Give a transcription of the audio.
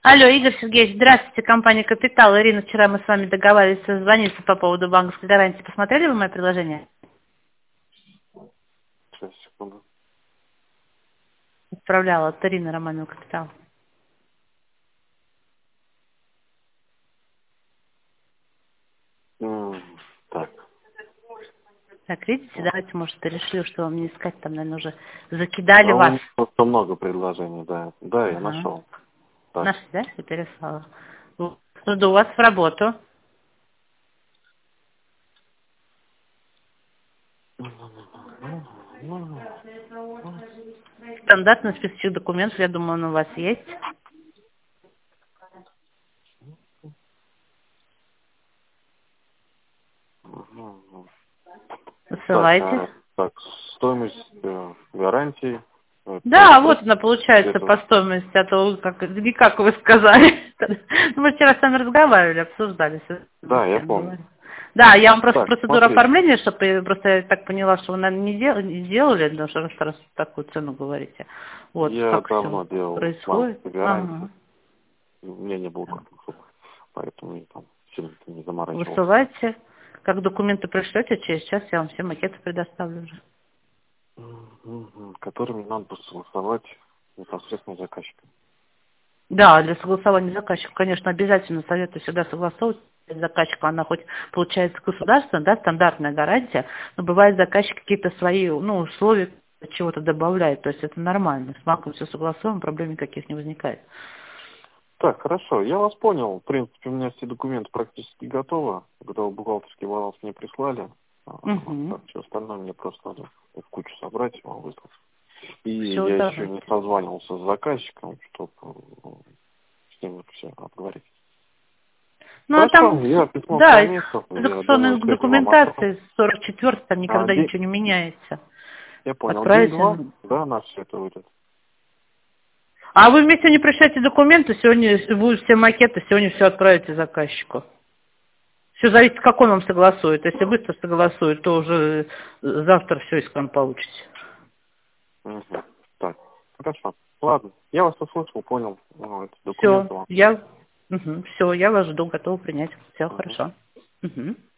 Алло, Игорь Сергеевич, здравствуйте, компания «Капитал». Ирина, вчера мы с вами договаривались созвониться по поводу банковской гарантии. Посмотрели вы мое предложение? Сейчас, секунду. Отправляла от Ирины Романова «Капитал». Так. Так, видите, давайте, может, перешлю, что вам не искать, там, наверное, уже закидали А у вас. меня просто много предложений, да. Да, я Ага. нашел. Так. Нашли, да, я переслала? Жду вас в работу. Стандартный список документов, я думаю, он у вас есть. Так, Высылайте. так, стоимость гарантии. Да, вот она получается Где-то. по стоимости, а то не как вы сказали. Ну, мы вчера с вами разговаривали, обсуждали. Да, я помню. Да, я вам просто Так, процедуру смотрите. оформления, чтобы просто я так поняла, что вы, наверное, не делали, потому что раз такую цену говорите. Вот, Я как все давно делал происходит. банковскую гарантию. Ага. У меня не было конкурсов, поэтому я там сильно не заморачивался. Высылайте. Как документы пришлете, через час я вам все макеты предоставлю уже. Которыми надо будет согласовать непосредственно с заказчиком. Да, для согласования заказчика, конечно, обязательно советую всегда согласовывать с заказчиком. Она хоть получается государственная, да, стандартная гарантия, но бывает заказчик какие-то свои, условия чего-то добавляет. То есть это нормально. С банком все согласуем, проблем никаких не возникает. Так, хорошо, я вас понял. В принципе, у меня все документы практически готовы. Когда бухгалтерский баланс мне прислали, Угу. так, все остальное мне просто надо в кучу собрать и вам выслать. И Все, я еще давайте. не созванивался с заказчиком, чтобы с ним все обговорить. Ну, а Хорошо, там, я письмо да, из коммунистов, я думаю, редакционной сегодня вам отправлю. документации 44 там никогда ничего не меняется. Я понял, Отправите. день-два, да, на все это выйдет. А вы вместе не пришлете документы, сегодня будут все макеты, сегодня все отправите заказчику. Все зависит, как он вам согласует. Если быстро согласует, то уже завтра все иском получите. Мгм. Так, хорошо. Ладно, я вас услышал, понял. Эти Все, документы вам. я вас жду, готова принять. Все хорошо. Мгм.